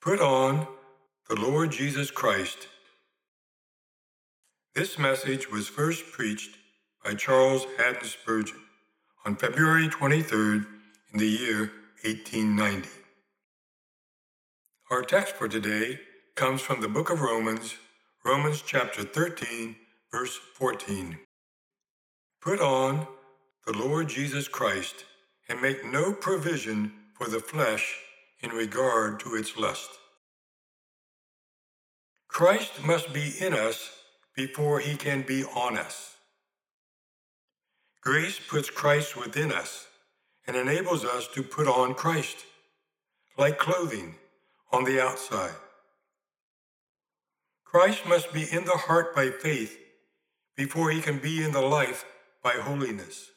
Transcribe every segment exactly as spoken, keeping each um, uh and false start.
Put on the Lord Jesus Christ. This message was first preached by Charles Haddon Spurgeon on February twenty-third in the year eighteen ninety. Our text for today comes from the book of Romans, Romans chapter thirteen, verse fourteen. Put on the Lord Jesus Christ and make no provision for the flesh in regard to its lust. Christ must be in us before he can be on us. Grace puts Christ within us and enables us to put on Christ, like clothing, on the outside. Christ must be in the heart by faith before he can be in the life by holiness.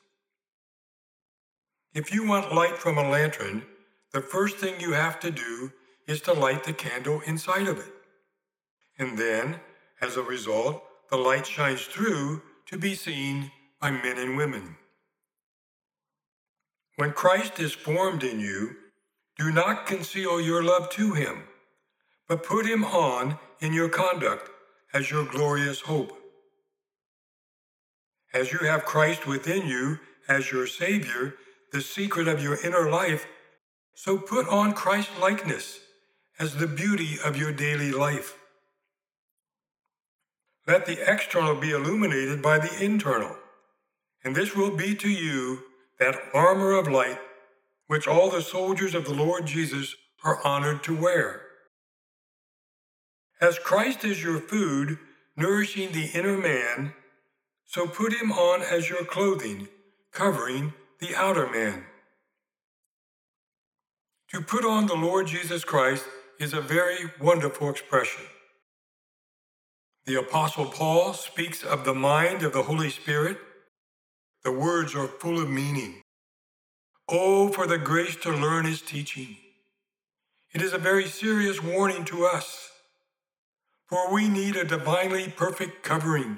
If you want light from a lantern, the first thing you have to do is to light the candle inside of it. And then, as a result, the light shines through to be seen by men and women. When Christ is formed in you, do not conceal your love to him, but put him on in your conduct as your glorious hope. As you have Christ within you as your Savior, the secret of your inner life, so put on Christ-likeness as the beauty of your daily life. Let the external be illuminated by the internal, and this will be to you that armor of light which all the soldiers of the Lord Jesus are honored to wear. As Christ is your food, nourishing the inner man, so put him on as your clothing, covering the outer man. To put on the Lord Jesus Christ is a very wonderful expression. The Apostle Paul speaks of the mind of the Holy Spirit. The words are full of meaning. Oh, for the grace to learn his teaching. It is a very serious warning to us, for we need a divinely perfect covering.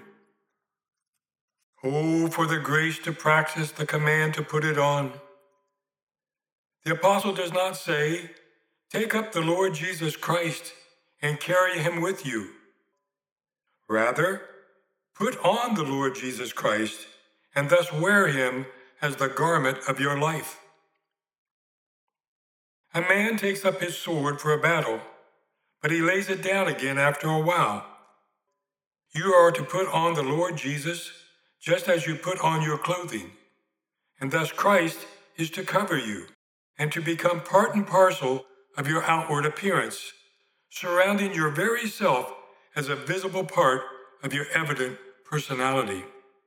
Oh, for the grace to practice the command to put it on. The apostle does not say, take up the Lord Jesus Christ and carry him with you. Rather, put on the Lord Jesus Christ and thus wear him as the garment of your life. A man takes up his sword for a battle, but he lays it down again after a while. You are to put on the Lord Jesus just as you put on your clothing, and thus Christ is to cover you and to become part and parcel of your outward appearance, surrounding your very self as a visible part of your evident personality.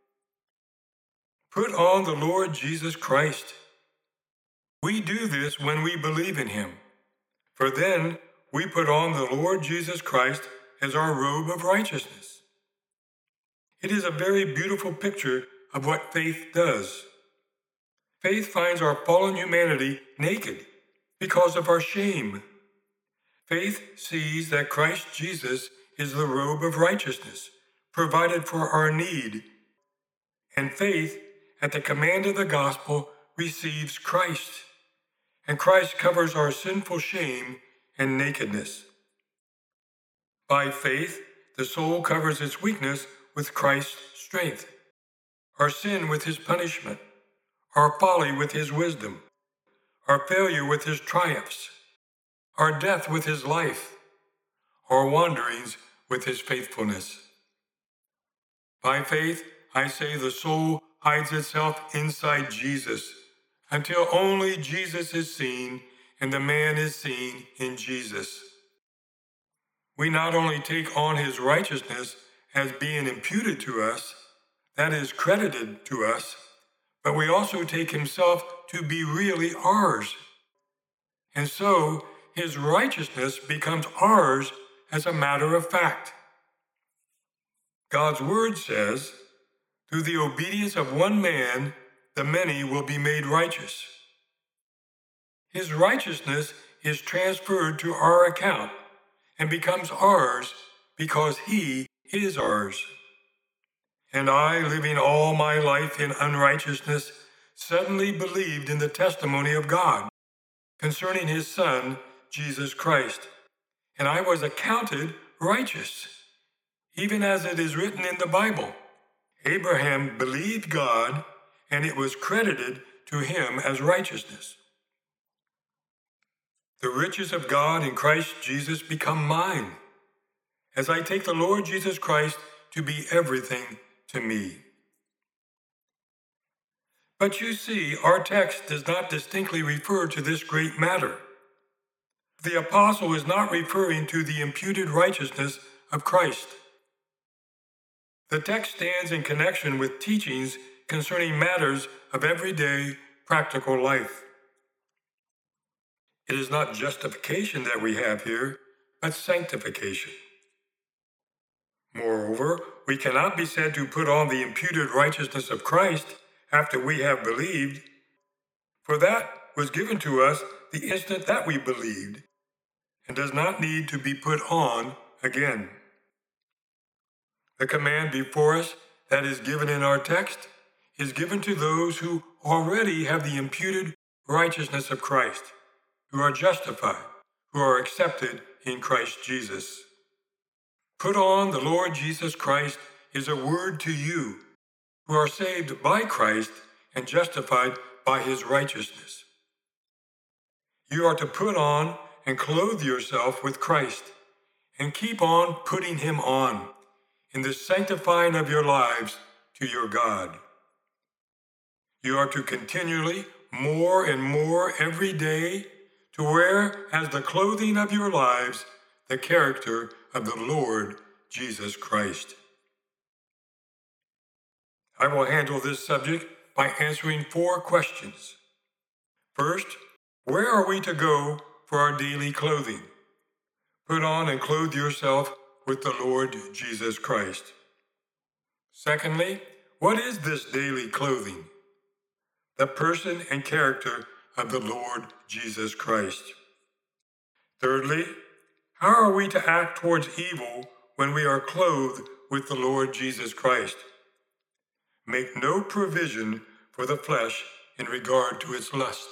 Put on the Lord Jesus Christ. We do this when we believe in him, for then we put on the Lord Jesus Christ as our robe of righteousness. It is a very beautiful picture of what faith does. Faith finds our fallen humanity naked because of our shame. Faith sees that Christ Jesus is the robe of righteousness, provided for our need. And faith, at the command of the gospel, receives Christ. And Christ covers our sinful shame and nakedness. By faith, the soul covers its weakness with Christ's strength, our sin with his punishment, our folly with his wisdom, our failure with his triumphs, our death with his life, our wanderings with his faithfulness. By faith, I say the soul hides itself inside Jesus until only Jesus is seen and the man is seen in Jesus. We not only take on his righteousness as being imputed to us, that is credited to us, but we also take himself to be really ours. And so his righteousness becomes ours as a matter of fact. God's word says, through the obedience of one man, the many will be made righteous. His righteousness is transferred to our account and becomes ours because he is ours. And I, living all my life in unrighteousness, suddenly believed in the testimony of God concerning his Son, Jesus Christ, and I was accounted righteous, even as it is written in the Bible. Abraham believed God, and it was credited to him as righteousness. The riches of God in Christ Jesus become mine, as I take the Lord Jesus Christ to be everything to me. But you see, our text does not distinctly refer to this great matter. The apostle is not referring to the imputed righteousness of Christ. The text stands in connection with teachings concerning matters of everyday practical life. It is not justification that we have here, but sanctification. Moreover, we cannot be said to put on the imputed righteousness of Christ after we have believed, for that was given to us the instant that we believed, and does not need to be put on again. The command before us that is given in our text is given to those who already have the imputed righteousness of Christ, who are justified, who are accepted in Christ Jesus. Put on the Lord Jesus Christ is a word to you, who are saved by Christ and justified by his righteousness. You are to put on and clothe yourself with Christ, and keep on putting him on in the sanctifying of your lives to your God. You are to continually, more and more every day, to wear as the clothing of your lives the character of the Lord Jesus Christ. I will handle this subject by answering four questions. First, where are we to go for our daily clothing? Put on and clothe yourself with the Lord Jesus Christ. Secondly, what is this daily clothing? The person and character of the Lord Jesus Christ. Thirdly, how are we to act towards evil when we are clothed with the Lord Jesus Christ? Make no provision for the flesh in regard to its lust.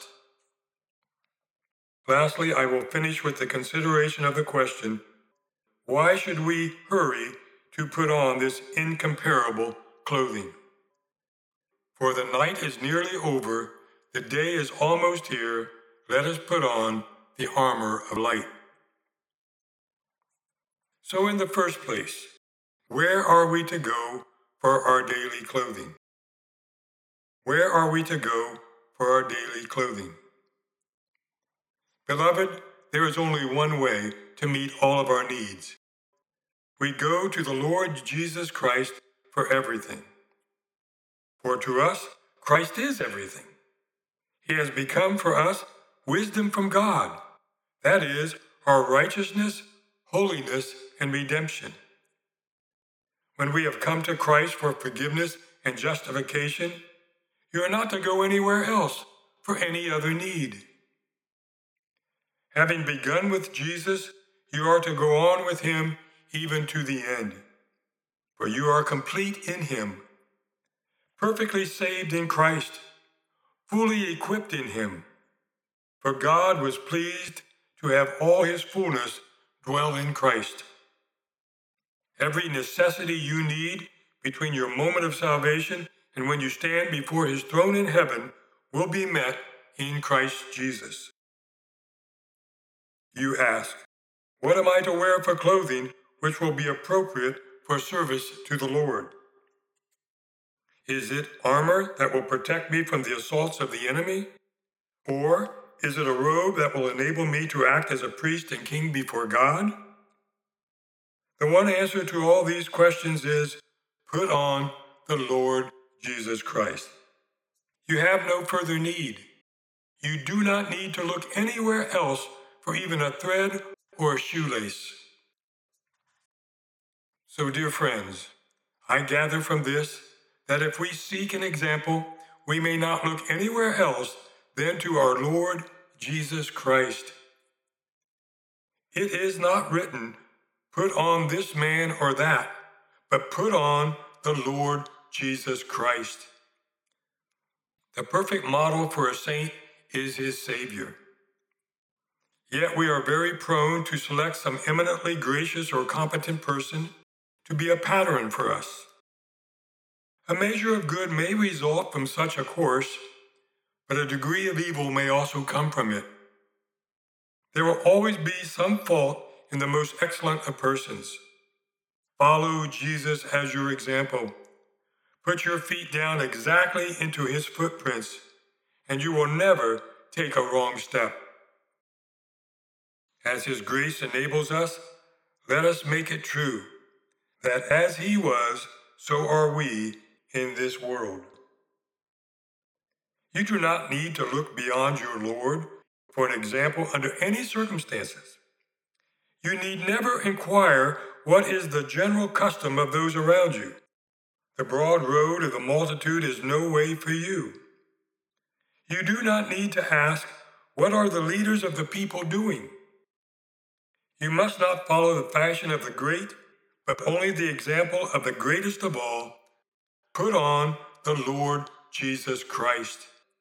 Lastly, I will finish with the consideration of the question, why should we hurry to put on this incomparable clothing? For the night is nearly over, the day is almost here, let us put on the armor of light. So in the first place, where are we to go for our daily clothing? Where are we to go for our daily clothing? Beloved, there is only one way to meet all of our needs. We go to the Lord Jesus Christ for everything. For to us, Christ is everything. He has become for us wisdom from God, that is, our righteousness, holiness, and redemption. When we have come to Christ for forgiveness and justification, you are not to go anywhere else for any other need. Having begun with Jesus, you are to go on with him even to the end. For you are complete in him, perfectly saved in Christ, fully equipped in him. For God was pleased to have all his fullness dwell in Christ. Every necessity you need between your moment of salvation and when you stand before his throne in heaven will be met in Christ Jesus. You ask, what am I to wear for clothing which will be appropriate for service to the Lord? Is it armor that will protect me from the assaults of the enemy? Or is it a robe that will enable me to act as a priest and king before God? The one answer to all these questions is, put on the Lord Jesus Christ. You have no further need. You do not need to look anywhere else for even a thread or a shoelace. So, dear friends, I gather from this that if we seek an example, we may not look anywhere else than to our Lord Jesus Christ. It is not written, put on this man or that, but put on the Lord Jesus Christ. The perfect model for a saint is his Savior. Yet we are very prone to select some eminently gracious or competent person to be a pattern for us. A measure of good may result from such a course, but a degree of evil may also come from it. There will always be some fault in the most excellent of persons. Follow Jesus as your example. Put your feet down exactly into his footprints, and you will never take a wrong step. As his grace enables us, let us make it true that as he was, so are we in this world. You do not need to look beyond your Lord for an example under any circumstances. You need never inquire what is the general custom of those around you. The broad road of the multitude is no way for you. You do not need to ask, what are the leaders of the people doing? You must not follow the fashion of the great, but only the example of the greatest of all. Put on the Lord Jesus Christ.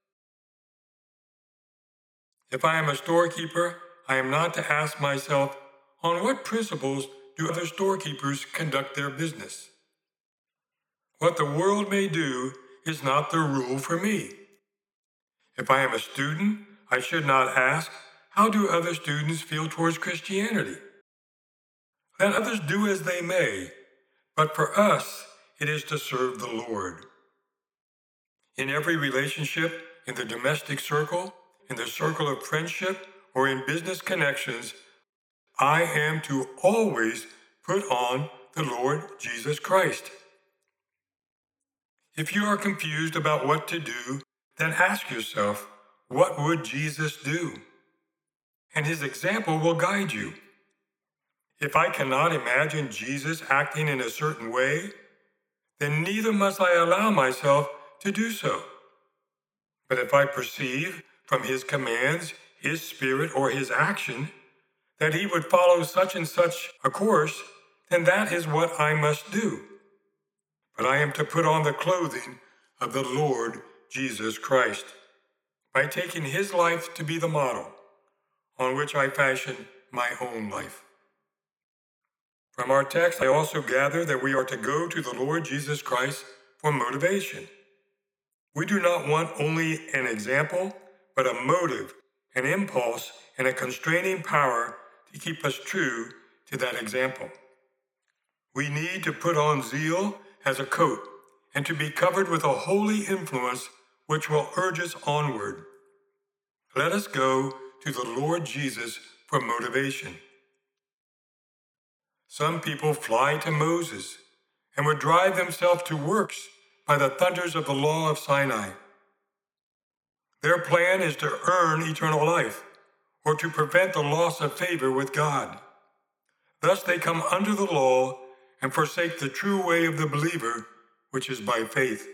If I am a storekeeper, I am not to ask myself, on what principles do other storekeepers conduct their business? What the world may do is not the rule for me. If I am a student, I should not ask, how do other students feel towards Christianity? Let others do as they may, but for us, it is to serve the Lord. In every relationship, in the domestic circle, in the circle of friendship, or in business connections, I am to always put on the Lord Jesus Christ. If you are confused about what to do, then ask yourself, what would Jesus do? And his example will guide you. If I cannot imagine Jesus acting in a certain way, then neither must I allow myself to do so. But if I perceive from his commands, his spirit, or his action, that he would follow such and such a course, then that is what I must do. But I am to put on the clothing of the Lord Jesus Christ, by taking his life to be the model on which I fashion my own life. From our text, I also gather that we are to go to the Lord Jesus Christ for motivation. We do not want only an example, but a motive, an impulse, and a constraining power to keep us true to that example. We need to put on zeal as a coat and to be covered with a holy influence which will urge us onward. Let us go to the Lord Jesus for motivation. Some people fly to Moses and would drive themselves to works by the thunders of the law of Sinai. Their plan is to earn eternal life or to prevent the loss of favor with God. Thus they come under the law and forsake the true way of the believer, which is by faith.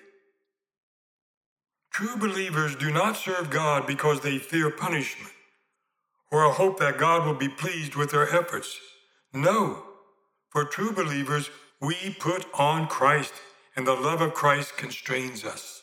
True believers do not serve God because they fear punishment or a hope that God will be pleased with their efforts. No, for true believers, we put on Christ, and the love of Christ constrains us.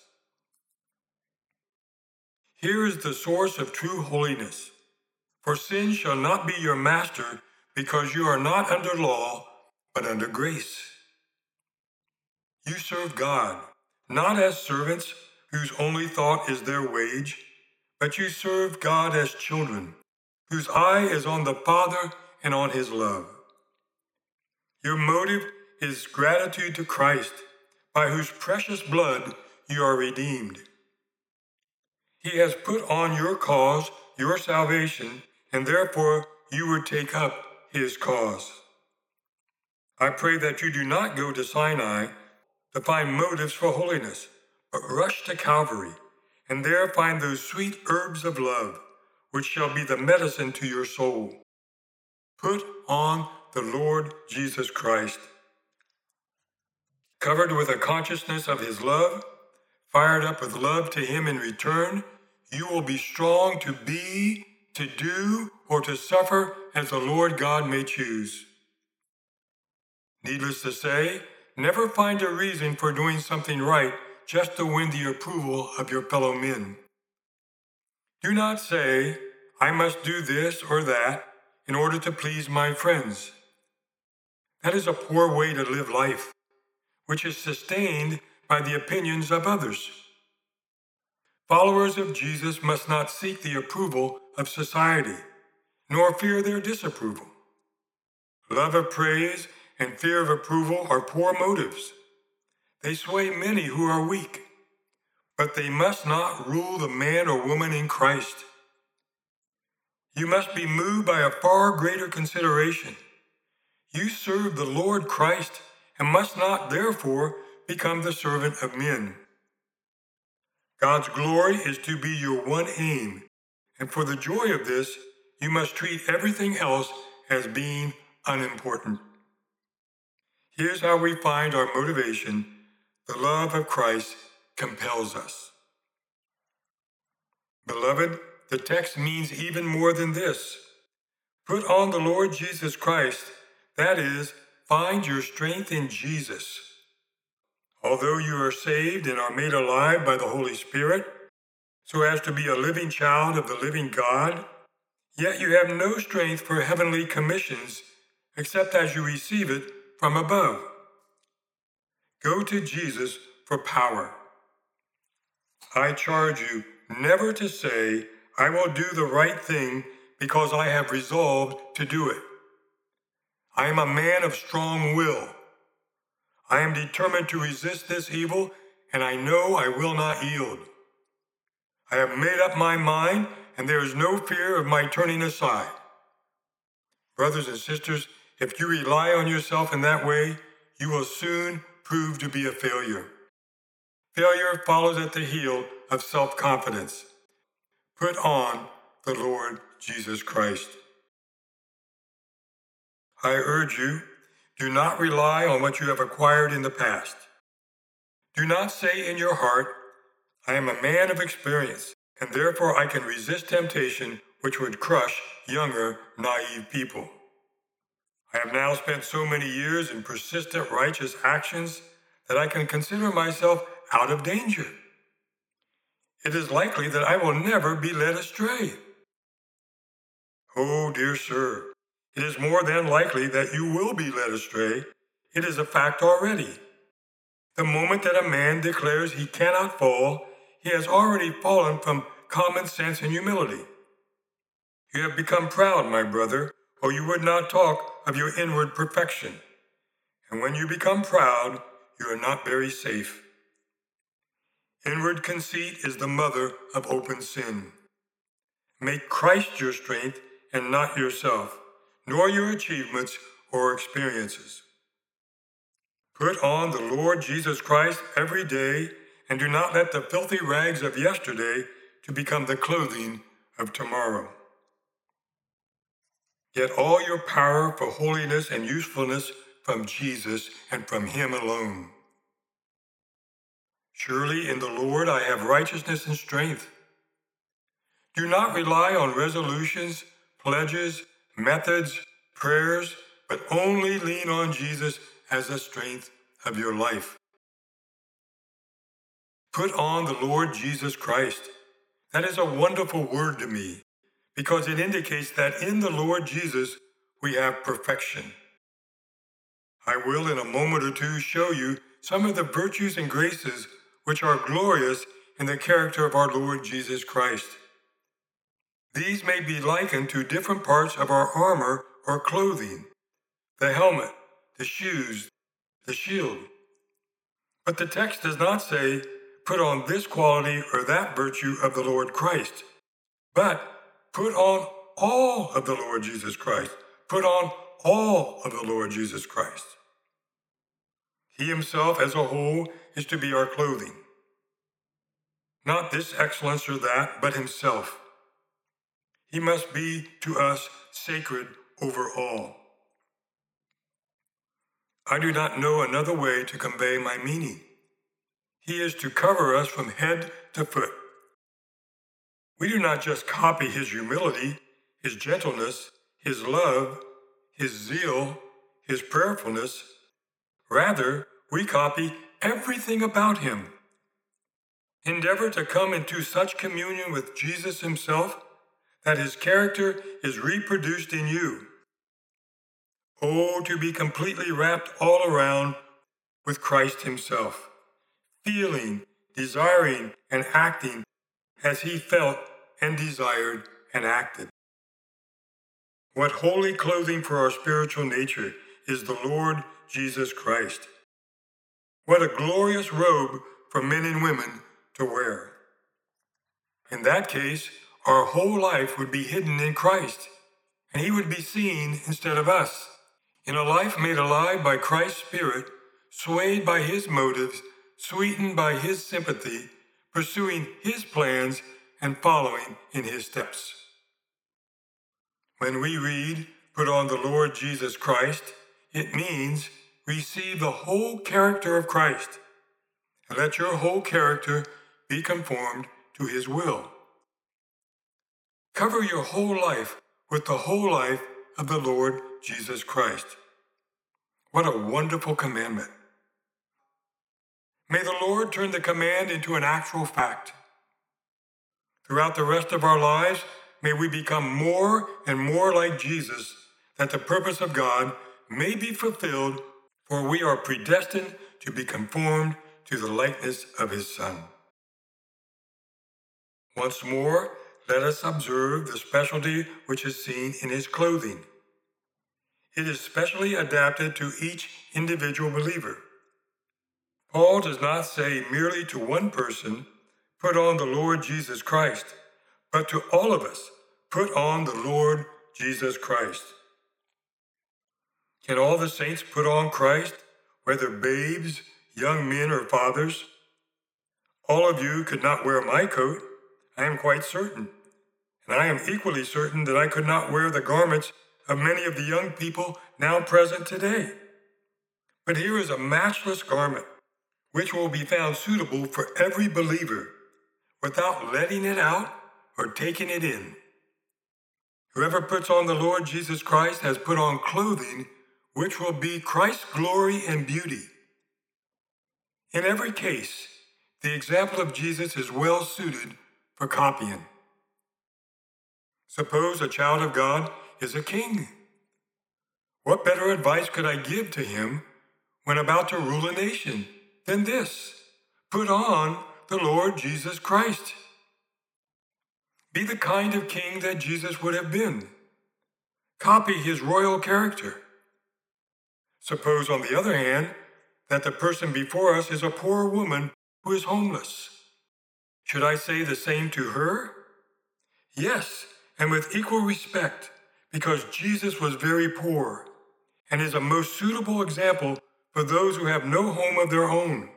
Here is the source of true holiness. For sin shall not be your master, because you are not under law, but under grace. You serve God, not as servants whose only thought is their wage, but you serve God as children, whose eye is on the Father and on his love. Your motive is gratitude to Christ, by whose precious blood you are redeemed. He has put on your cause, your salvation, and therefore you would take up his cause. I pray that you do not go to Sinai to find motives for holiness, but rush to Calvary, and there find those sweet herbs of love, which shall be the medicine to your soul. Put on the Lord Jesus Christ. Covered with a consciousness of his love, fired up with love to him in return, you will be strong to be, to do, or to suffer as the Lord God may choose. Needless to say, never find a reason for doing something right just to win the approval of your fellow men. Do not say, I must do this or that in order to please my friends. That is a poor way to live life, which is sustained by the opinions of others. Followers of Jesus must not seek the approval of society, nor fear their disapproval. Love of praise and fear of approval are poor motives. They sway many who are weak, but they must not rule the man or woman in Christ. You must be moved by a far greater consideration. You serve the Lord Christ and must not, therefore, become the servant of men. God's glory is to be your one aim, and for the joy of this, you must treat everything else as being unimportant. Here's how we find our motivation. The love of Christ compels us. Beloved, the text means even more than this. Put on the Lord Jesus Christ, that is, find your strength in Jesus. Although you are saved and are made alive by the Holy Spirit, so as to be a living child of the living God, yet you have no strength for heavenly commissions except as you receive it from above. Go to Jesus for power. I charge you never to say, I will do the right thing because I have resolved to do it. I am a man of strong will. I am determined to resist this evil, and I know I will not yield. I have made up my mind, and there is no fear of my turning aside. Brothers and sisters, if you rely on yourself in that way, you will soon prove to be a failure. Failure follows at the heel of self-confidence. Put on the Lord Jesus Christ. I urge you, do not rely on what you have acquired in the past. Do not say in your heart, I am a man of experience, and therefore I can resist temptation which would crush younger, naive people. I have now spent so many years in persistent righteous actions that I can consider myself out of danger. It is likely that I will never be led astray. Oh, dear sir, it is more than likely that you will be led astray. It is a fact already. The moment that a man declares he cannot fall, he has already fallen from common sense and humility. You have become proud, my brother, or you would not talk of your inward perfection. And when you become proud, you are not very safe. Inward conceit is the mother of open sin. Make Christ your strength and not yourself, nor your achievements or experiences. Put on the Lord Jesus Christ every day, and do not let the filthy rags of yesterday to become the clothing of tomorrow. Get all your power for holiness and usefulness from Jesus and from Him alone. Surely in the Lord I have righteousness and strength. Do not rely on resolutions, pledges, methods, prayers, but only lean on Jesus as the strength of your life. Put on the Lord Jesus Christ. That is a wonderful word to me, because it indicates that in the Lord Jesus we have perfection. I will in a moment or two show you some of the virtues and graces which are glorious in the character of our Lord Jesus Christ. These may be likened to different parts of our armor or clothing, the helmet, the shoes, the shield. But the text does not say, put on this quality or that virtue of the Lord Christ, but put on all of the Lord Jesus Christ. Put on all of the Lord Jesus Christ. He Himself as a whole is to be our clothing. Not this excellence or that, but Himself. He must be to us sacred over all. I do not know another way to convey my meaning. He is to cover us from head to foot. We do not just copy His humility, His gentleness, His love, His zeal, His prayerfulness. Rather, we copy everything about Him. Endeavor to come into such communion with Jesus Himself that his character is reproduced in you. Oh, to be completely wrapped all around with Christ himself, feeling, desiring, and acting as he felt and desired and acted. What holy clothing for our spiritual nature is the Lord Jesus Christ. What a glorious robe for men and women to wear. In that case, our whole life would be hidden in Christ, and he would be seen instead of us. In a life made alive by Christ's Spirit, swayed by his motives, sweetened by his sympathy, pursuing his plans, and following in his steps. When we read, "Put on the Lord Jesus Christ," it means receive the whole character of Christ, and let your whole character be conformed to his will. Cover your whole life with the whole life of the Lord Jesus Christ. What a wonderful commandment. May the Lord turn the command into an actual fact. Throughout the rest of our lives, may we become more and more like Jesus, that the purpose of God may be fulfilled, for we are predestined to be conformed to the likeness of his Son. Once more, let us observe the specialty which is seen in his clothing. It is specially adapted to each individual believer. Paul does not say merely to one person, "Put on the Lord Jesus Christ," but to all of us, "Put on the Lord Jesus Christ." Can all the saints put on Christ, whether babes, young men, or fathers? All of you could not wear my coat, I am quite certain, and I am equally certain that I could not wear the garments of many of the young people now present today. But here is a matchless garment, which will be found suitable for every believer, without letting it out or taking it in. Whoever puts on the Lord Jesus Christ has put on clothing which will be Christ's glory and beauty. In every case, the example of Jesus is well suited for copying. Suppose a child of God is a king. What better advice could I give to him when about to rule a nation than this? Put on the Lord Jesus Christ. Be the kind of king that Jesus would have been. Copy his royal character. Suppose, on the other hand, that the person before us is a poor woman who is homeless. Should I say the same to her? Yes, and with equal respect, because Jesus was very poor and is a most suitable example for those who have no home of their own.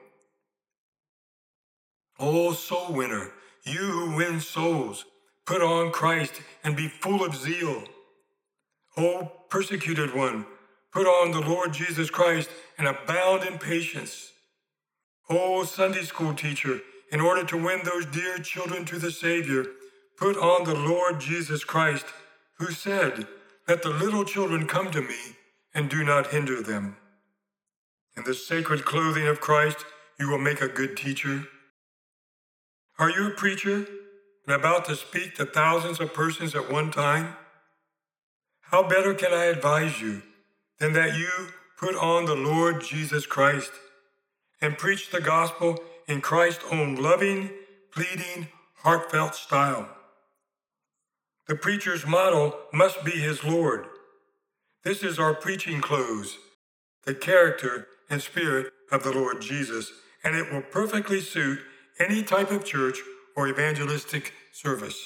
Oh, soul winner, you who win souls, put on Christ and be full of zeal. Oh, persecuted one, put on the Lord Jesus Christ and abound in patience. Oh, Sunday school teacher, in order to win those dear children to the Savior, put on the Lord Jesus Christ, who said, "Let the little children come to me, and do not hinder them." In the sacred clothing of Christ, you will make a good teacher. Are you a preacher and about to speak to thousands of persons at one time? How better can I advise you than that you put on the Lord Jesus Christ and preach the gospel in Christ's own loving, pleading, heartfelt style? The preacher's model must be his Lord. This is our preaching clothes, the character and spirit of the Lord Jesus, and it will perfectly suit any type of church or evangelistic service.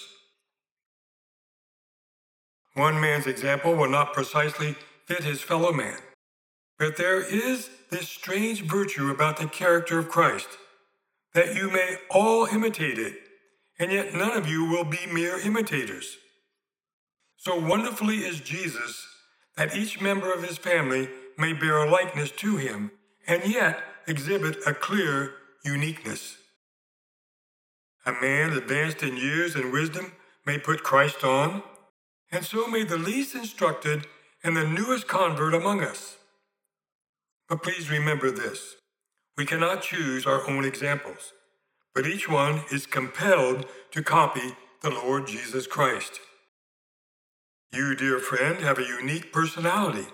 One man's example will not precisely fit his fellow man, but there is this strange virtue about the character of Christ, that you may all imitate it, and yet none of you will be mere imitators. So wonderfully is Jesus that each member of his family may bear a likeness to him, and yet exhibit a clear uniqueness. A man advanced in years and wisdom may put Christ on, and so may the least instructed and the newest convert among us. But please remember this: we cannot choose our own examples, but each one is compelled to copy the Lord Jesus Christ. You, dear friend, have a unique personality.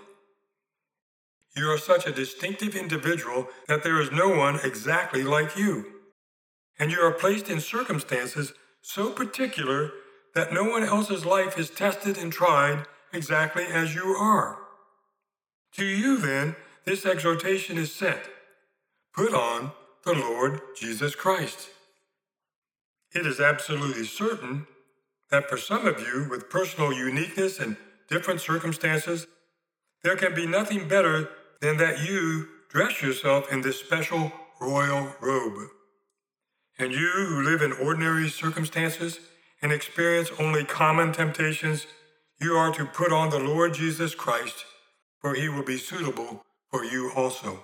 You are such a distinctive individual that there is no one exactly like you. And you are placed in circumstances so particular that no one else's life is tested and tried exactly as you are. To you, then, this exhortation is sent. Put on the Lord Jesus Christ. It is absolutely certain that for some of you, with personal uniqueness and different circumstances, there can be nothing better than that you dress yourself in this special royal robe. And you who live in ordinary circumstances and experience only common temptations, you are to put on the Lord Jesus Christ, for he will be suitable for you also.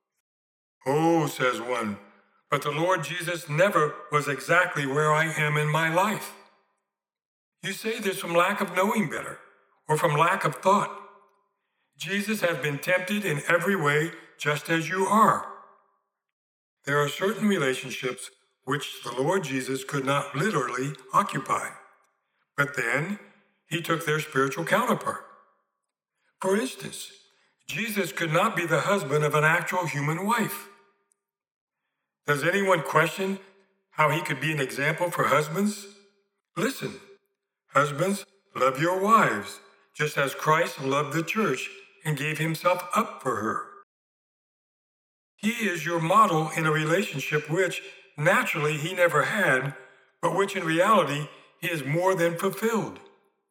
Oh, says one, but the Lord Jesus never was exactly where I am in my life. You say this from lack of knowing better, or from lack of thought. Jesus has been tempted in every way just as you are. There are certain relationships which the Lord Jesus could not literally occupy, but then he took their spiritual counterpart. For instance, Jesus could not be the husband of an actual human wife. Does anyone question how he could be an example for husbands? Listen, husbands, love your wives, just as Christ loved the church and gave himself up for her. He is your model in a relationship which, naturally, he never had, but which in reality he has more than fulfilled.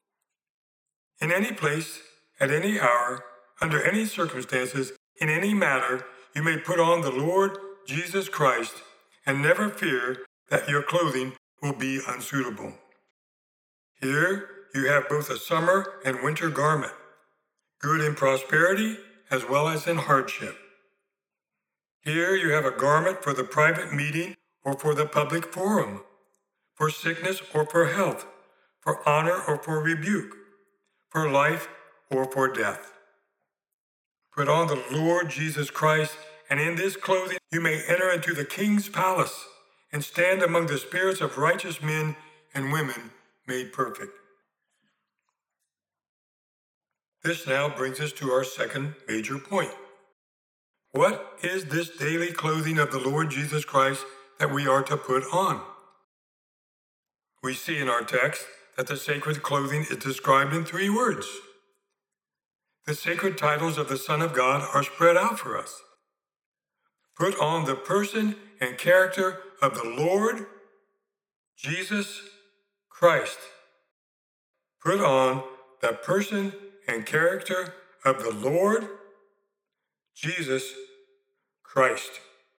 In any place, at any hour, under any circumstances, in any matter, you may put on the Lord Jesus Christ and never fear that your clothing will be unsuitable. Here you have both a summer and winter garment, good in prosperity as well as in hardship. Here you have a garment for the private meeting or for the public forum, for sickness or for health, for honor or for rebuke, for life or for death. Put on the Lord Jesus Christ, and in this clothing you may enter into the King's palace and stand among the spirits of righteous men and women made perfect. This now brings us to our second major point. What is this daily clothing of the Lord Jesus Christ that we are to put on? We see in our text that the sacred clothing is described in three words. The sacred titles of the Son of God are spread out for us. Put on the person and character of the Lord Jesus Christ. Put on the person and character of the Lord Jesus Christ.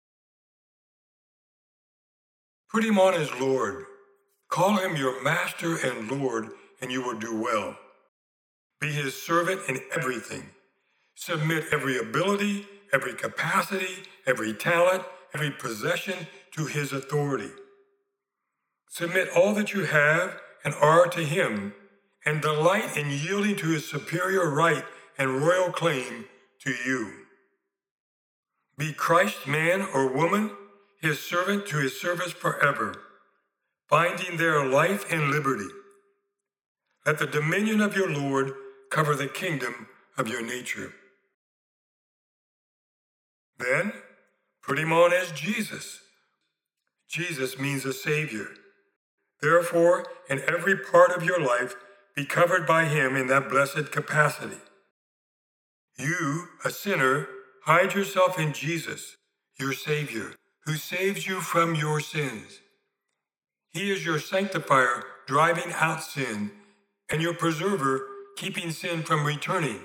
Put him on as Lord. Call him your Master and Lord, and you will do well. Be his servant in everything. Submit every ability, every capacity, every talent, every possession to his authority. Submit all that you have and are to him, and delight in yielding to his superior right and royal claim to you. Be Christ's man or woman, his servant to his service forever, finding there life and liberty. Let the dominion of your Lord cover the kingdom of your nature. Then, put him on as Jesus. Jesus means a Savior. Therefore, in every part of your life, be covered by him in that blessed capacity. You, a sinner, hide yourself in Jesus, your Savior, who saves you from your sins. He is your sanctifier, driving out sin, and your preserver, keeping sin from returning.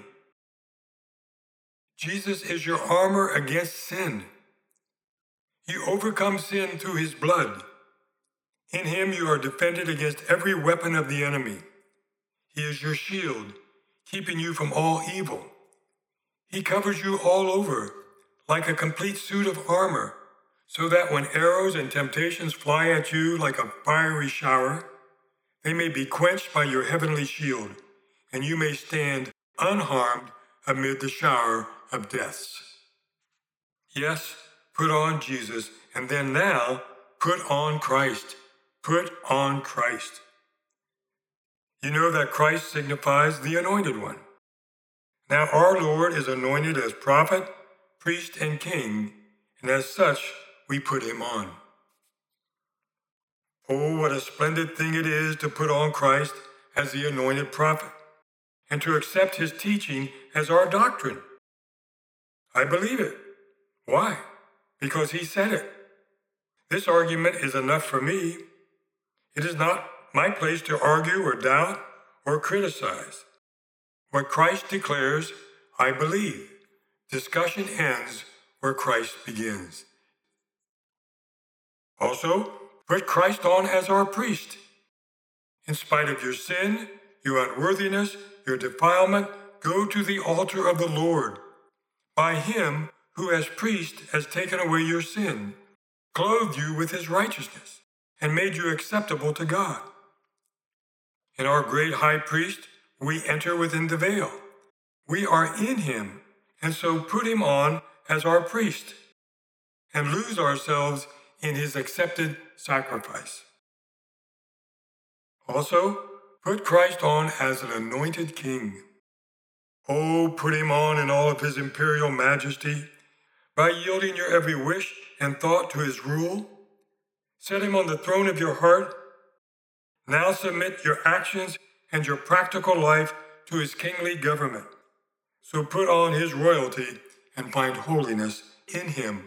Jesus is your armor against sin. You overcome sin through his blood. In him you are defended against every weapon of the enemy. He is your shield, keeping you from all evil. He covers you all over, like a complete suit of armor, so that when arrows and temptations fly at you like a fiery shower, they may be quenched by your heavenly shield, and you may stand unharmed amid the shower of deaths. Yes, put on Jesus, and then now, put on Christ. Put on Christ. You know that Christ signifies the Anointed One. Now our Lord is anointed as prophet, priest, and king, and as such we put him on. Oh, what a splendid thing it is to put on Christ as the anointed prophet, and to accept his teaching as our doctrine. I believe it. Why? Because he said it. This argument is enough for me. It is not my place to argue or doubt or criticize. What Christ declares, I believe. Discussion ends where Christ begins. Also, put Christ on as our priest. In spite of your sin, your unworthiness, your defilement, go to the altar of the Lord. By him who as priest has taken away your sin, clothed you with his righteousness, and made you acceptable to God. In our great high priest, we enter within the veil. We are in him, and so put him on as our priest, and lose ourselves in his accepted sacrifice. Also, put Christ on as an anointed king. Oh, put him on in all of his imperial majesty, by yielding your every wish and thought to his rule. Set him on the throne of your heart. Now submit your actions and your practical life to his kingly government. So put on his royalty and find holiness in him.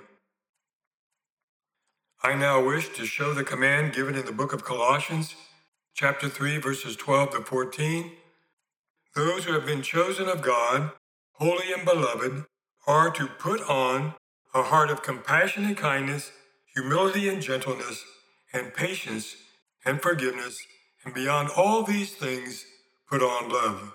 I now wish to show the command given in the book of Colossians, chapter three, verses twelve to fourteen. Those who have been chosen of God, holy and beloved, are to put on a heart of compassion and kindness, humility and gentleness, and patience and forgiveness, and beyond all these things, put on love.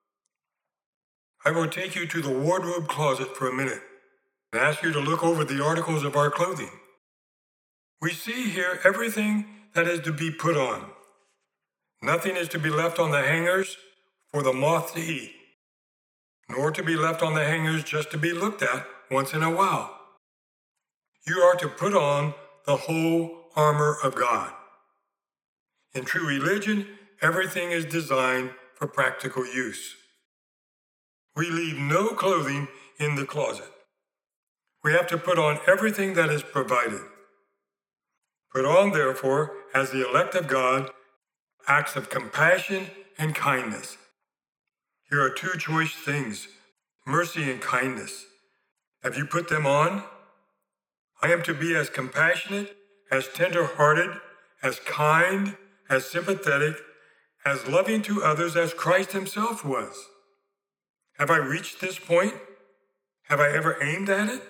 I will take you to the wardrobe closet for a minute and ask you to look over the articles of our clothing. We see here everything that is to be put on. Nothing is to be left on the hangers for the moth to eat, nor to be left on the hangers just to be looked at once in a while. You are to put on the whole armor of God. In true religion, everything is designed for practical use. We leave no clothing in the closet. We have to put on everything that is provided. Put on, therefore, as the elect of God, acts of compassion and kindness. Here are two choice things, mercy and kindness. Have you put them on? I am to be as compassionate, as tender-hearted, as kind, as sympathetic, as loving to others as Christ himself was. Have I reached this point? Have I ever aimed at it?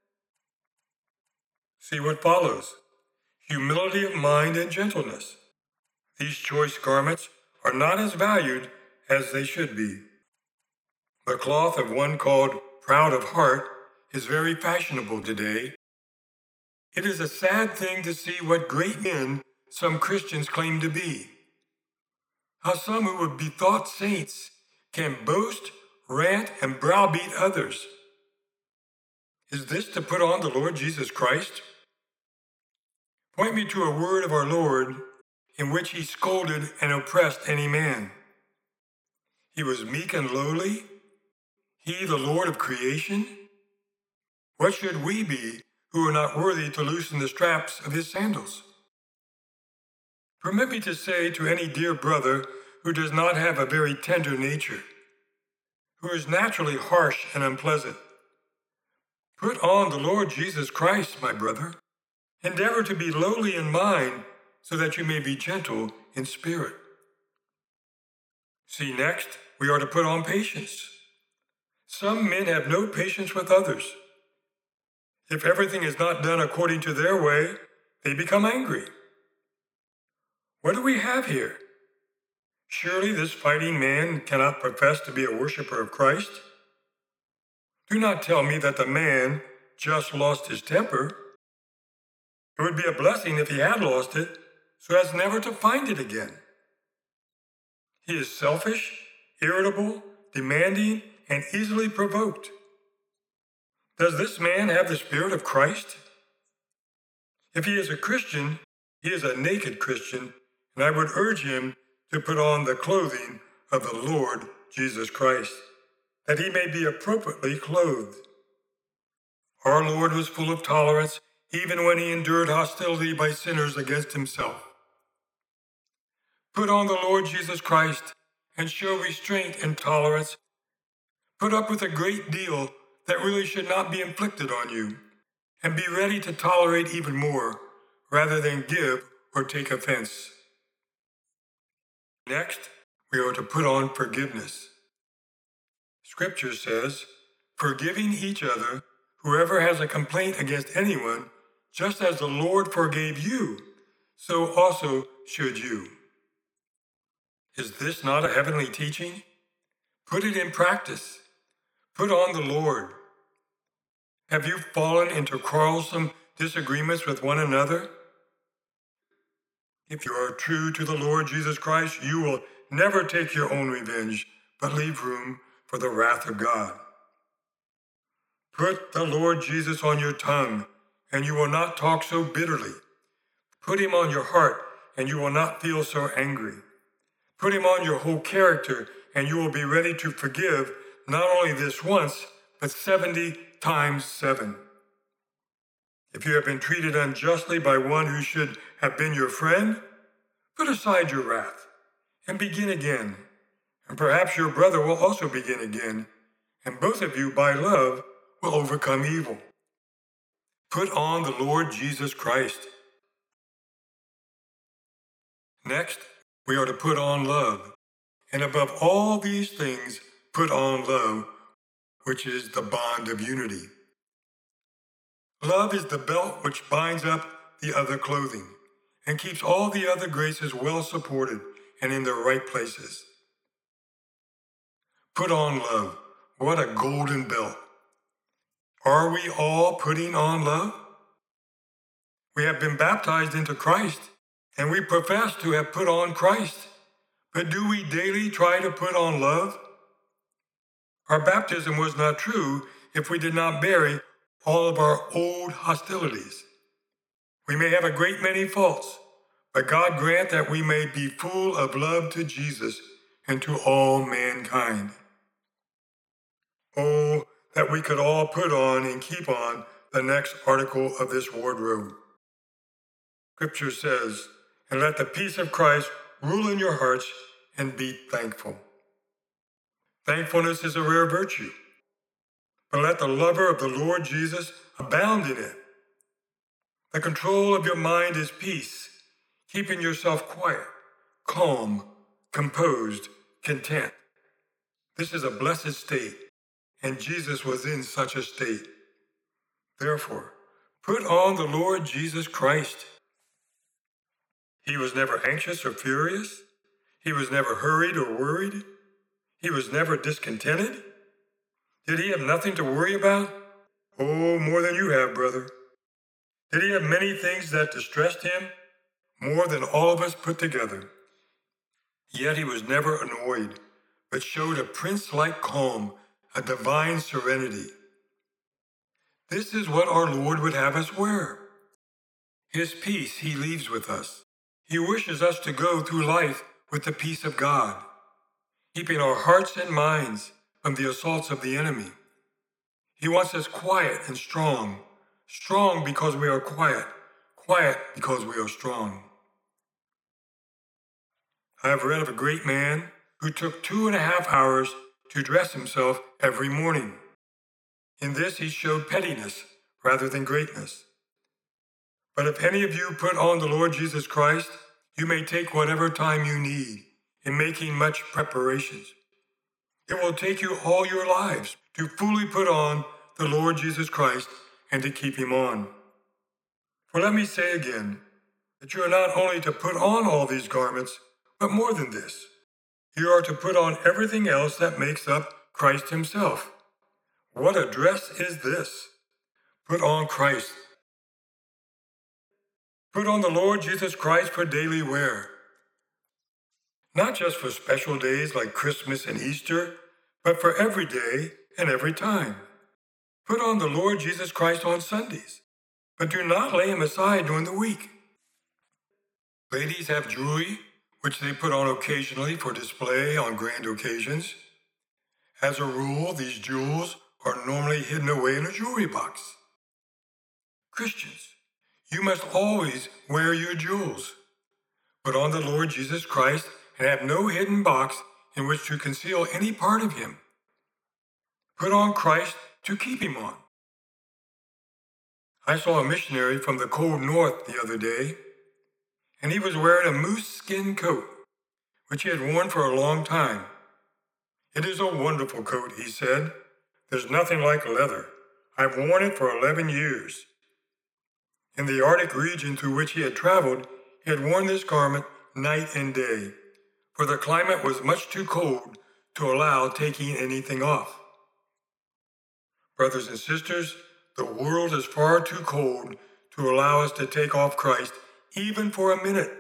See what follows. Humility of mind and gentleness. These choice garments are not as valued as they should be. The cloth of one called proud of heart is very fashionable today. It is a sad thing to see what great men some Christians claim to be. How some who would be thought saints can boast, rant, and browbeat others. Is this to put on the Lord Jesus Christ? Point me to a word of our Lord in which he scolded and oppressed any man. He was meek and lowly, he the Lord of creation. What should we be who are not worthy to loosen the straps of his sandals? Permit me to say to any dear brother who does not have a very tender nature, who is naturally harsh and unpleasant, put on the Lord Jesus Christ, my brother. Endeavor to be lowly in mind so that you may be gentle in spirit. See, next, we are to put on patience. Some men have no patience with others. If everything is not done according to their way, they become angry. What do we have here? Surely this fighting man cannot profess to be a worshiper of Christ. Do not tell me that the man just lost his temper. It would be a blessing if he had lost it, so as never to find it again. He is selfish, irritable, demanding, and easily provoked. Does this man have the Spirit of Christ? If he is a Christian, he is a naked Christian, and I would urge him to put on the clothing of the Lord Jesus Christ, that he may be appropriately clothed. Our Lord was full of tolerance, even when he endured hostility by sinners against himself. Put on the Lord Jesus Christ and show restraint and tolerance. Put up with a great deal that really should not be inflicted on you, and be ready to tolerate even more, rather than give or take offense. Next, we are to put on forgiveness. Scripture says, forgiving each other, whoever has a complaint against anyone, just as the Lord forgave you, so also should you. Is this not a heavenly teaching? Put it in practice. Put on the Lord. Have you fallen into quarrelsome disagreements with one another? If you are true to the Lord Jesus Christ, you will never take your own revenge, but leave room for the wrath of God. Put the Lord Jesus on your tongue, and you will not talk so bitterly. Put him on your heart, and you will not feel so angry. Put him on your whole character, and you will be ready to forgive not only this once, but seventy times seven. If you have been treated unjustly by one who should have been your friend, put aside your wrath and begin again. And perhaps your brother will also begin again, and both of you, by love, will overcome evil. Put on the Lord Jesus Christ. Next, we are to put on love. And above all these things, put on love, which is the bond of unity. Love is the belt which binds up the other clothing and keeps all the other graces well supported and in their right places. Put on love. What a golden belt. Are we all putting on love? We have been baptized into Christ, and we profess to have put on Christ. But do we daily try to put on love? Our baptism was not true if we did not bury all of our old hostilities. We may have a great many faults, but God grant that we may be full of love to Jesus and to all mankind. Oh, that we could all put on and keep on the next article of this wardrobe. Scripture says, and let the peace of Christ rule in your hearts and be thankful. Thankfulness is a rare virtue, but let the lover of the Lord Jesus abound in it. The control of your mind is peace, keeping yourself quiet, calm, composed, content. This is a blessed state, and Jesus was in such a state. Therefore, put on the Lord Jesus Christ. He was never anxious or furious. He was never hurried or worried. He was never discontented. Did he have nothing to worry about? Oh, more than you have, brother. Did he have many things that distressed him? More than all of us put together. Yet he was never annoyed, but showed a prince-like calm, a divine serenity. This is what our Lord would have us wear. His peace he leaves with us. He wishes us to go through life with the peace of God, keeping our hearts and minds from the assaults of the enemy. He wants us quiet and strong, strong because we are quiet, quiet because we are strong. I have read of a great man who took two and a half hours to dress himself every morning. In this he showed pettiness rather than greatness. But if any of you put on the Lord Jesus Christ, you may take whatever time you need in making much preparations. It will take you all your lives to fully put on the Lord Jesus Christ and to keep him on. For let me say again, that you are not only to put on all these garments, but more than this. You are to put on everything else that makes up Christ himself. What a dress is this? Put on Christ. Put on the Lord Jesus Christ for daily wear. Not just for special days like Christmas and Easter, but for every day and every time. Put on the Lord Jesus Christ on Sundays, but do not lay him aside during the week. Ladies have jewelry which they put on occasionally for display on grand occasions. As a rule, these jewels are normally hidden away in a jewelry box. Christians, you must always wear your jewels. Put on the Lord Jesus Christ and have no hidden box in which to conceal any part of him. Put on Christ to keep him on. I saw a missionary from the cold north the other day, and he was wearing a moose skin coat, which he had worn for a long time. It is a wonderful coat, he said. There's nothing like leather. I've worn it for eleven years. In the Arctic region through which he had traveled, he had worn this garment night and day, for the climate was much too cold to allow taking anything off. Brothers and sisters, the world is far too cold to allow us to take off Christ even for a minute.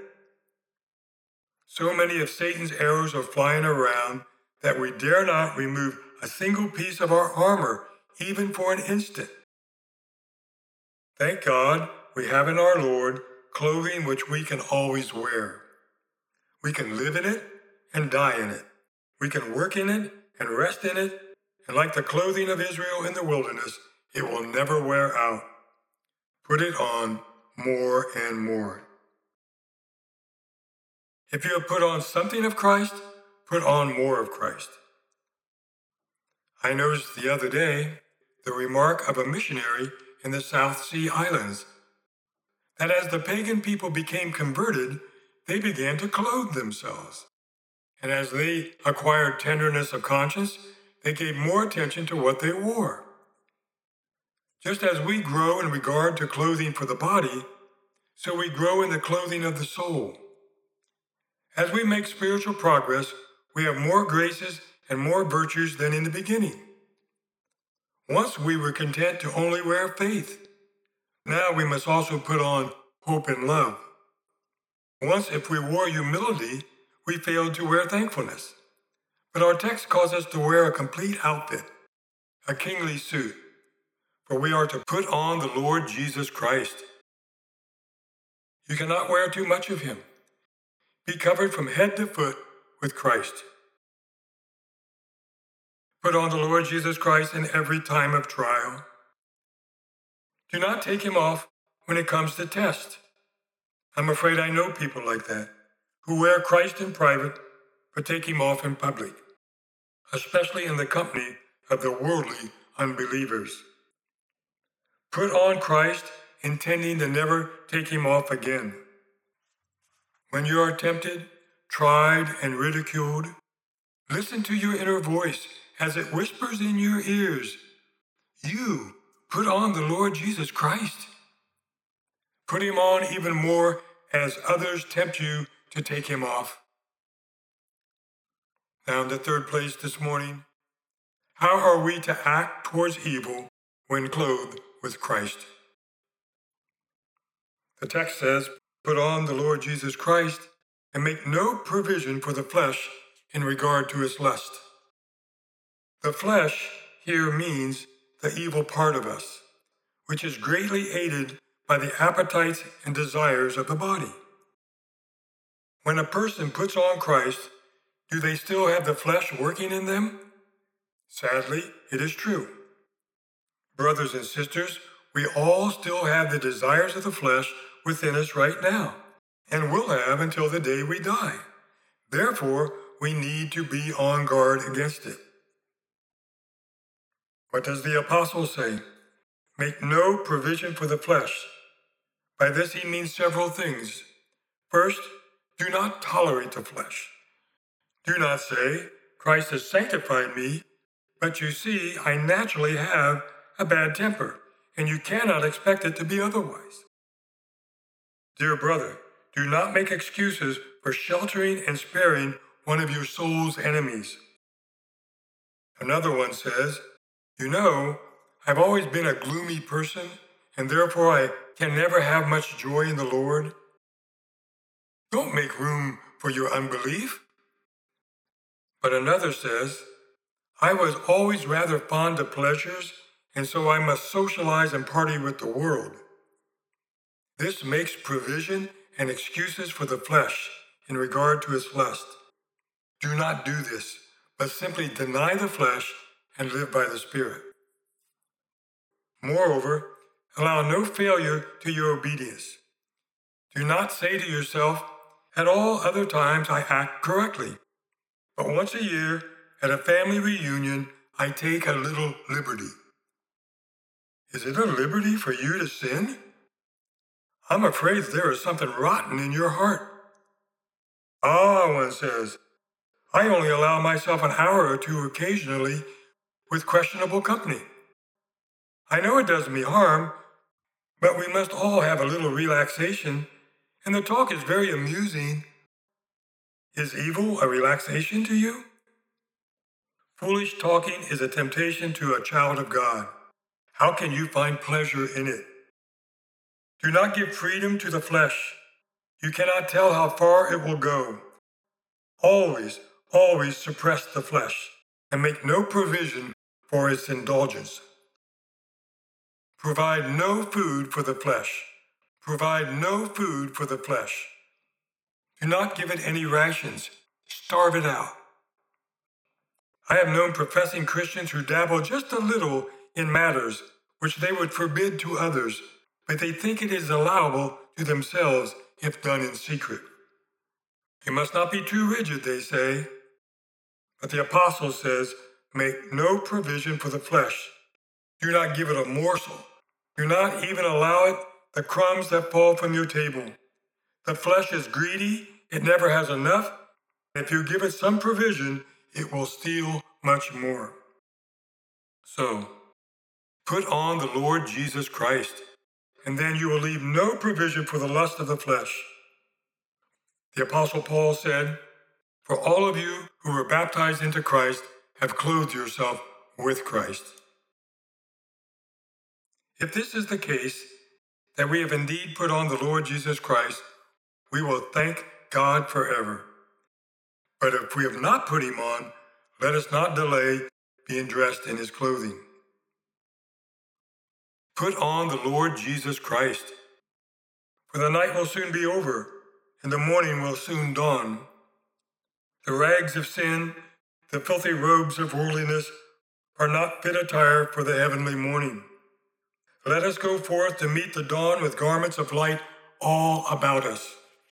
So many of Satan's arrows are flying around that we dare not remove a single piece of our armor, even for an instant. Thank God we have in our Lord clothing which we can always wear. We can live in it and die in it. We can work in it and rest in it, and like the clothing of Israel in the wilderness, it will never wear out. Put it on more and more. If you have put on something of Christ, put on more of Christ. I noticed the other day the remark of a missionary in the South Sea Islands, that as the pagan people became converted, they began to clothe themselves. And as they acquired tenderness of conscience, they gave more attention to what they wore. Just as we grow in regard to clothing for the body, so we grow in the clothing of the soul. As we make spiritual progress, we have more graces and more virtues than in the beginning. Once we were content to only wear faith. Now we must also put on hope and love. Once, if we wore humility, we failed to wear thankfulness. But our text calls us to wear a complete outfit, a kingly suit, for we are to put on the Lord Jesus Christ. You cannot wear too much of him. Be covered from head to foot with Christ. Put on the Lord Jesus Christ in every time of trial. Do not take him off when it comes to test. I'm afraid I know people like that, who wear Christ in private, but take him off in public, especially in the company of the worldly unbelievers. Put on Christ, intending to never take him off again. When you are tempted, tried, and ridiculed, listen to your inner voice as it whispers in your ears, you put on the Lord Jesus Christ. Put him on even more as others tempt you to take him off. Now in the third place this morning, how are we to act towards evil when clothed with Christ? The text says, put on the Lord Jesus Christ and make no provision for the flesh in regard to its lust. The flesh here means the evil part of us, which is greatly aided by the appetites and desires of the body. When a person puts on Christ, do they still have the flesh working in them? Sadly, it is true. Brothers and sisters, we all still have the desires of the flesh within us right now, and will have until the day we die. Therefore, we need to be on guard against it. What does the apostle say? Make no provision for the flesh. By this he means several things. First, do not tolerate the flesh. Do not say, Christ has sanctified me, but you see, I naturally have a bad temper, and you cannot expect it to be otherwise. Dear brother, do not make excuses for sheltering and sparing one of your soul's enemies. Another one says, you know, I've always been a gloomy person, and therefore I can never have much joy in the Lord. Don't make room for your unbelief. But another says, I was always rather fond of pleasures, and so I must socialize and party with the world. This makes provision and excuses for the flesh in regard to its lust. Do not do this, but simply deny the flesh and live by the Spirit. Moreover, allow no failure to your obedience. Do not say to yourself, at all other times I act correctly, but once a year, at a family reunion, I take a little liberty. Is it a liberty for you to sin? I'm afraid there is something rotten in your heart. Ah, one says, I only allow myself an hour or two occasionally with questionable company. I know it does me harm, but we must all have a little relaxation, and the talk is very amusing. Is evil a relaxation to you? Foolish talking is a temptation to a child of God. How can you find pleasure in it? Do not give freedom to the flesh. You cannot tell how far it will go. Always, always suppress the flesh and make no provision for its indulgence. Provide no food for the flesh. Provide no food for the flesh. Do not give it any rations. Starve it out. I have known professing Christians who dabble just a little in matters which they would forbid to others, but they think it is allowable to themselves if done in secret. You must not be too rigid, they say. But the apostle says, make no provision for the flesh. Do not give it a morsel. Do not even allow it the crumbs that fall from your table. The flesh is greedy. It never has enough. If you give it some provision, it will steal much more. So, put on the Lord Jesus Christ, and then you will leave no provision for the lust of the flesh. The Apostle Paul said, for all of you who were baptized into Christ have clothed yourself with Christ. If this is the case, that we have indeed put on the Lord Jesus Christ, we will thank God forever. But if we have not put him on, let us not delay being dressed in his clothing. Put on the Lord Jesus Christ. For the night will soon be over, and the morning will soon dawn. The rags of sin, the filthy robes of worldliness, are not fit attire for the heavenly morning. Let us go forth to meet the dawn with garments of light all about us.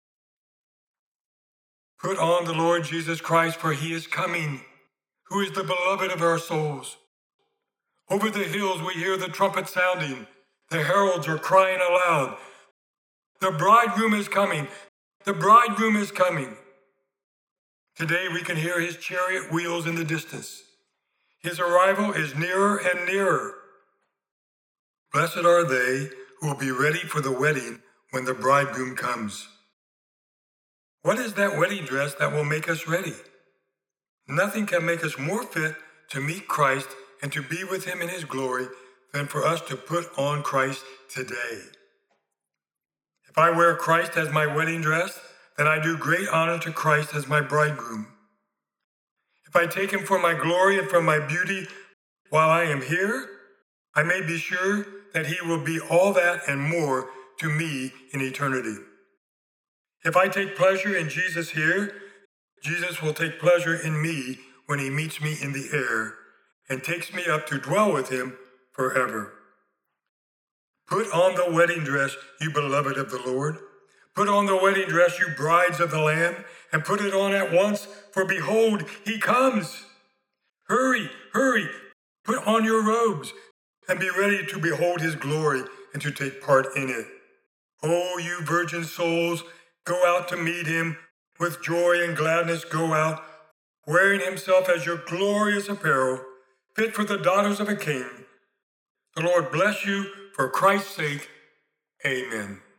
Put on the Lord Jesus Christ, for he is coming, who is the beloved of our souls. Over the hills we hear the trumpet sounding. The heralds are crying aloud. The bridegroom is coming. The bridegroom is coming. Today we can hear his chariot wheels in the distance. His arrival is nearer and nearer. Blessed are they who will be ready for the wedding when the bridegroom comes. What is that wedding dress that will make us ready? Nothing can make us more fit to meet Christ and to be with him in his glory than for us to put on Christ today. If I wear Christ as my wedding dress, then I do great honor to Christ as my bridegroom. If I take him for my glory and for my beauty while I am here, I may be sure that he will be all that and more to me in eternity. If I take pleasure in Jesus here, Jesus will take pleasure in me when he meets me in the air and takes me up to dwell with him forever. Put on the wedding dress, you beloved of the Lord. Put on the wedding dress, you brides of the Lamb, and put it on at once, for behold, he comes. Hurry, hurry, put on your robes, and be ready to behold his glory and to take part in it. O you virgin souls, go out to meet him. With joy and gladness go out, wearing himself as your glorious apparel, fit for the daughters of a king. The Lord bless you for Christ's sake. Amen.